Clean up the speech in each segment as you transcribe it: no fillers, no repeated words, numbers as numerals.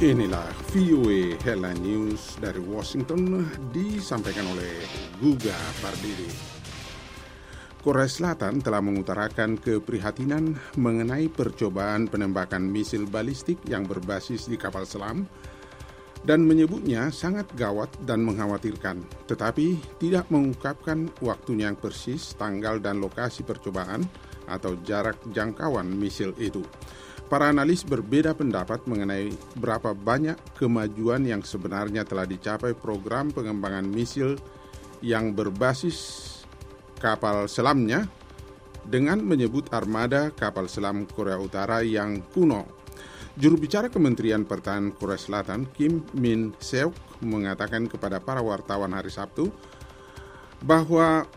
Inilah VOA Headline News dari Washington disampaikan oleh Guga Pardiri. Korea Selatan telah mengutarakan keprihatinan mengenai percobaan penembakan misil balistik yang berbasis di kapal selam dan menyebutnya sangat gawat dan mengkhawatirkan, tetapi tidak mengungkapkan waktunya yang persis, tanggal dan lokasi percobaan atau jarak jangkauan misil itu. Para analis berbeda pendapat mengenai berapa banyak kemajuan yang sebenarnya telah dicapai program pengembangan misil yang berbasis kapal selamnya dengan menyebut armada kapal selam Korea Utara yang kuno. Juru bicara Kementerian Pertahanan Korea Selatan, Kim Min-seok, mengatakan kepada para wartawan hari Sabtu bahwa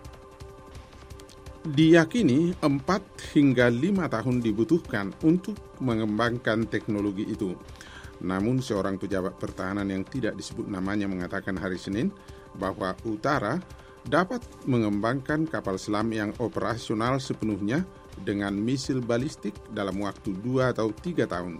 diyakini 4 hingga 5 tahun dibutuhkan untuk mengembangkan teknologi itu. Namun seorang pejabat pertahanan yang tidak disebut namanya mengatakan hari Senin bahwa Utara dapat mengembangkan kapal selam yang operasional sepenuhnya dengan misil balistik dalam waktu 2 atau 3 tahun.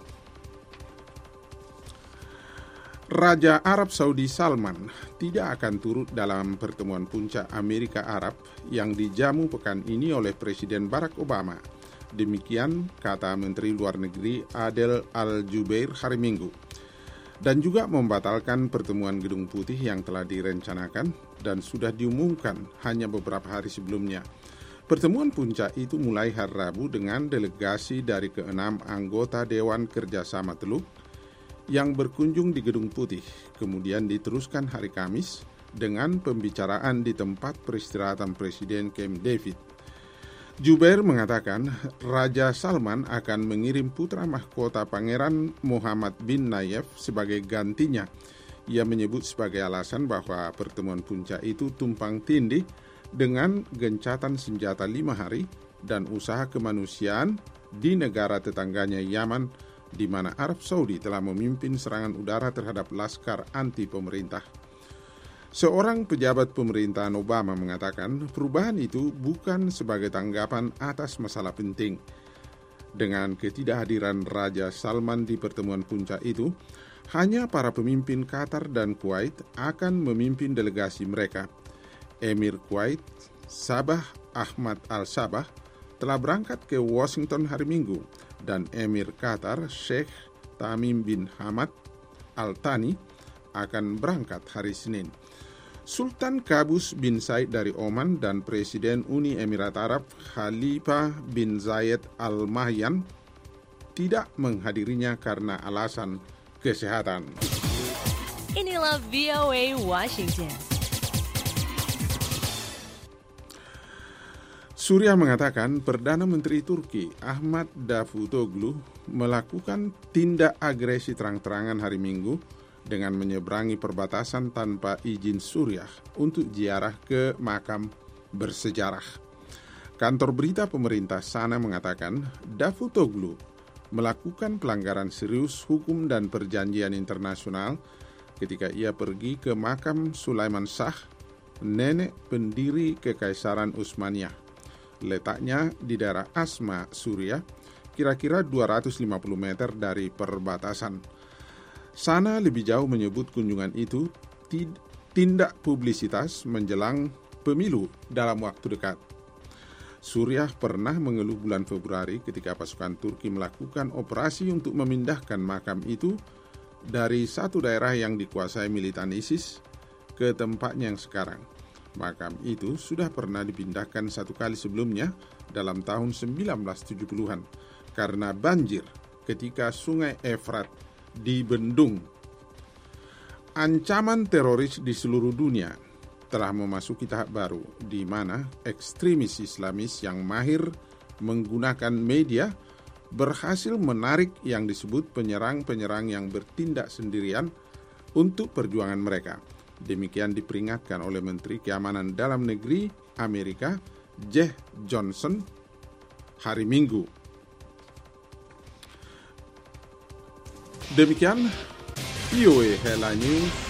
Raja Arab Saudi Salman tidak akan turut dalam pertemuan puncak Amerika Arab yang dijamu pekan ini oleh Presiden Barack Obama. Demikian kata Menteri Luar Negeri Adel Al-Jubeir hari Minggu. Dan juga membatalkan pertemuan Gedung Putih yang telah direncanakan dan sudah diumumkan hanya beberapa hari sebelumnya. Pertemuan puncak itu mulai hari Rabu dengan delegasi dari ke-6 anggota Dewan Kerjasama Teluk yang berkunjung di Gedung Putih, kemudian diteruskan hari Kamis dengan pembicaraan di tempat peristirahatan Presiden Camp David. Jubeir mengatakan Raja Salman akan mengirim putra mahkota Pangeran Muhammad bin Nayef sebagai gantinya. Ia menyebut sebagai alasan bahwa pertemuan puncak itu tumpang tindih dengan gencatan senjata 5 hari dan usaha kemanusiaan di negara tetangganya Yaman, di mana Arab Saudi telah memimpin serangan udara terhadap laskar anti pemerintah. Seorang pejabat pemerintahan Obama mengatakan perubahan itu bukan sebagai tanggapan atas masalah penting. Dengan ketidakhadiran Raja Salman di pertemuan puncak itu, hanya para pemimpin Qatar dan Kuwait akan memimpin delegasi mereka. Emir Kuwait, Sabah Ahmad Al-Sabah, telah berangkat ke Washington hari Minggu, dan Emir Qatar Sheikh Tamim bin Hamad Al Thani akan berangkat hari Senin. Sultan Qaboos bin Said dari Oman dan Presiden Uni Emirat Arab Khalifa bin Zayed Al Nahyan tidak menghadirinya karena alasan kesehatan. Inilah VOA Washington. Suriah mengatakan Perdana Menteri Turki Ahmad Davutoglu melakukan tindak agresi terang-terangan hari Minggu dengan menyeberangi perbatasan tanpa izin Suriah untuk ziarah ke makam bersejarah. Kantor berita pemerintah sana mengatakan Davutoglu melakukan pelanggaran serius hukum dan perjanjian internasional ketika ia pergi ke makam Sulaiman Shah, nenek pendiri Kekaisaran Utsmaniyah. Letaknya di daerah Asma, Suriah, kira-kira 250 meter dari perbatasan. Sana lebih jauh menyebut kunjungan itu tindak publisitas menjelang pemilu dalam waktu dekat. Suriah pernah mengeluh bulan Februari ketika pasukan Turki melakukan operasi untuk memindahkan makam itu dari satu daerah yang dikuasai militan ISIS ke tempatnya yang sekarang. Makam itu sudah pernah dipindahkan satu kali sebelumnya dalam tahun 1970-an karena banjir ketika sungai Efrat dibendung. Ancaman teroris di seluruh dunia telah memasuki tahap baru di mana ekstremis Islamis yang mahir menggunakan media berhasil menarik yang disebut penyerang-penyerang yang bertindak sendirian untuk perjuangan mereka. Demikian diperingatkan oleh Menteri Keamanan Dalam Negeri Amerika, Jeh Johnson, hari Minggu. Demikian VOA Headline News